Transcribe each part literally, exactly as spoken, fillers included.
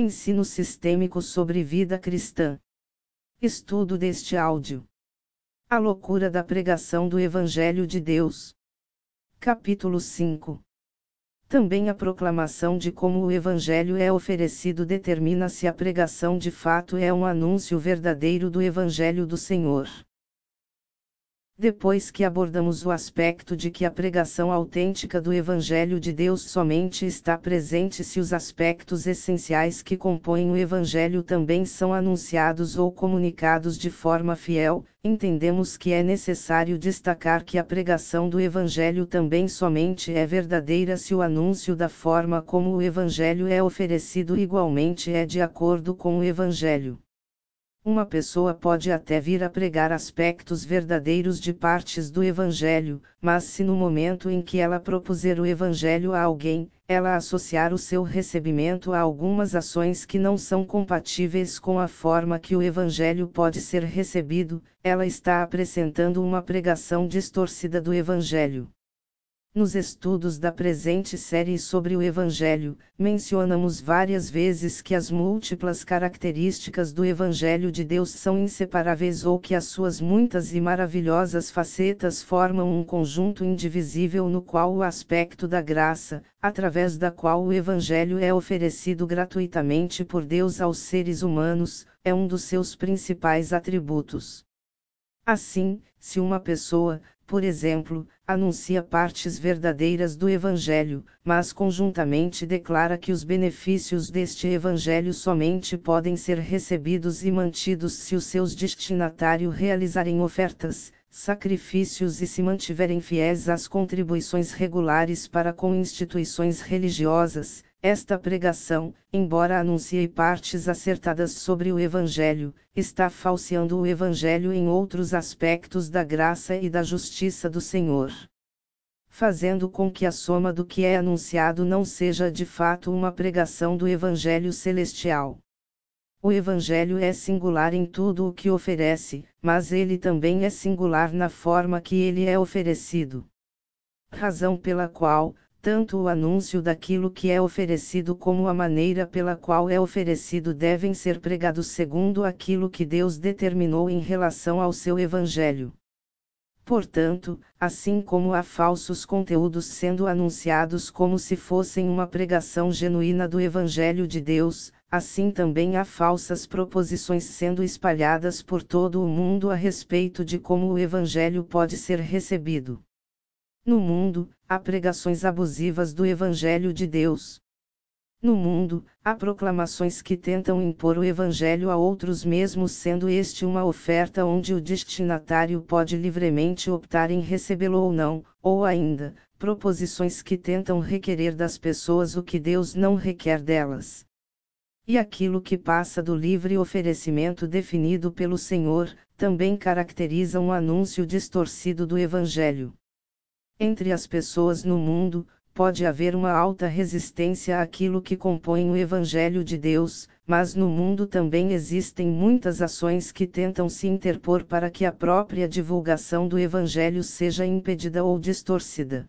Ensino sistêmico sobre vida cristã. Estudo deste áudio. A loucura da pregação do Evangelho de Deus. Capítulo cinco. Também a proclamação de como o Evangelho é oferecido determina se a pregação de fato é um anúncio verdadeiro do Evangelho do Senhor. Depois que abordamos o aspecto de que a pregação autêntica do Evangelho de Deus somente está presente se os aspectos essenciais que compõem o Evangelho também são anunciados ou comunicados de forma fiel, entendemos que é necessário destacar que a pregação do Evangelho também somente é verdadeira se o anúncio da forma como o Evangelho é oferecido igualmente é de acordo com o Evangelho. Uma pessoa pode até vir a pregar aspectos verdadeiros de partes do Evangelho, mas se no momento em que ela propuser o Evangelho a alguém, ela associar o seu recebimento a algumas ações que não são compatíveis com a forma que o Evangelho pode ser recebido, ela está apresentando uma pregação distorcida do Evangelho. Nos estudos da presente série sobre o Evangelho, mencionamos várias vezes que as múltiplas características do Evangelho de Deus são inseparáveis ou que as suas muitas e maravilhosas facetas formam um conjunto indivisível no qual o aspecto da graça, através da qual o Evangelho é oferecido gratuitamente por Deus aos seres humanos, é um dos seus principais atributos. Assim, se uma pessoa, por exemplo, anuncia partes verdadeiras do Evangelho, mas conjuntamente declara que os benefícios deste Evangelho somente podem ser recebidos e mantidos se os seus destinatários realizarem ofertas, sacrifícios e se mantiverem fiéis às contribuições regulares para com instituições religiosas, esta pregação, embora anuncie partes acertadas sobre o Evangelho, está falseando o Evangelho em outros aspectos da graça e da justiça do Senhor, fazendo com que a soma do que é anunciado não seja de fato uma pregação do Evangelho celestial. O Evangelho é singular em tudo o que oferece, mas ele também é singular na forma que ele é oferecido. Razão pela qual, tanto o anúncio daquilo que é oferecido como a maneira pela qual é oferecido devem ser pregados segundo aquilo que Deus determinou em relação ao seu Evangelho. Portanto, assim como há falsos conteúdos sendo anunciados como se fossem uma pregação genuína do Evangelho de Deus, assim também há falsas proposições sendo espalhadas por todo o mundo a respeito de como o Evangelho pode ser recebido. No mundo, há pregações abusivas do Evangelho de Deus. No mundo, há proclamações que tentam impor o Evangelho a outros mesmo sendo este uma oferta onde o destinatário pode livremente optar em recebê-lo ou não, ou ainda, proposições que tentam requerer das pessoas o que Deus não requer delas. E aquilo que passa do livre oferecimento definido pelo Senhor, também caracteriza um anúncio distorcido do Evangelho. Entre as pessoas no mundo, pode haver uma alta resistência àquilo que compõe o Evangelho de Deus, mas no mundo também existem muitas ações que tentam se interpor para que a própria divulgação do Evangelho seja impedida ou distorcida.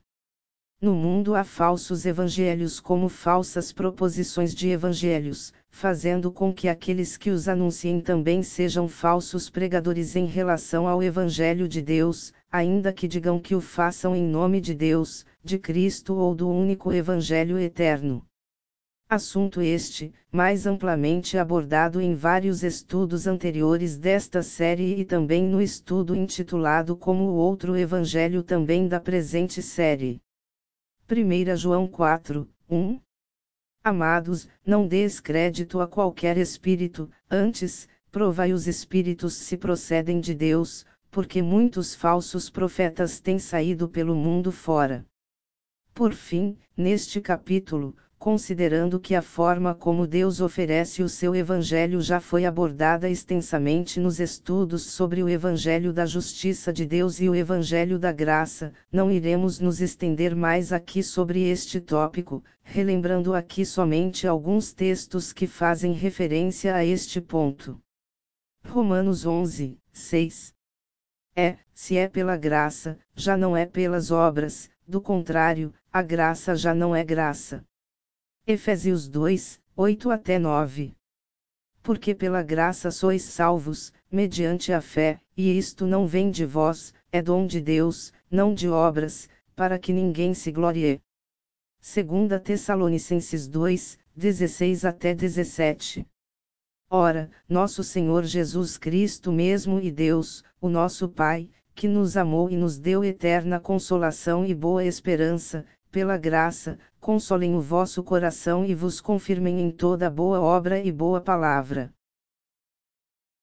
No mundo há falsos evangelhos como falsas proposições de evangelhos, fazendo com que aqueles que os anunciem também sejam falsos pregadores em relação ao Evangelho de Deus, ainda que digam que o façam em nome de Deus, de Cristo ou do único Evangelho eterno. Assunto este, mais amplamente abordado em vários estudos anteriores desta série e também no estudo intitulado Como o Outro Evangelho também da presente série. primeira João quatro, um. Amados, não deis crédito a qualquer espírito, antes, provai os espíritos se procedem de Deus, porque muitos falsos profetas têm saído pelo mundo fora. Por fim, neste capítulo, considerando que a forma como Deus oferece o seu Evangelho já foi abordada extensamente nos estudos sobre o Evangelho da Justiça de Deus e o Evangelho da Graça, não iremos nos estender mais aqui sobre este tópico, relembrando aqui somente alguns textos que fazem referência a este ponto. Romanos onze, seis. É, se é pela graça, já não é pelas obras, do contrário, a graça já não é graça. Efésios dois, oito até nove. Porque pela graça sois salvos, mediante a fé, e isto não vem de vós, é dom de Deus, não de obras, para que ninguém se glorie. Segunda Tessalonicenses dois, dezesseis até dezessete. Ora, nosso Senhor Jesus Cristo mesmo e Deus, o nosso Pai, que nos amou e nos deu eterna consolação e boa esperança, pela graça, consolem o vosso coração e vos confirmem em toda boa obra e boa palavra.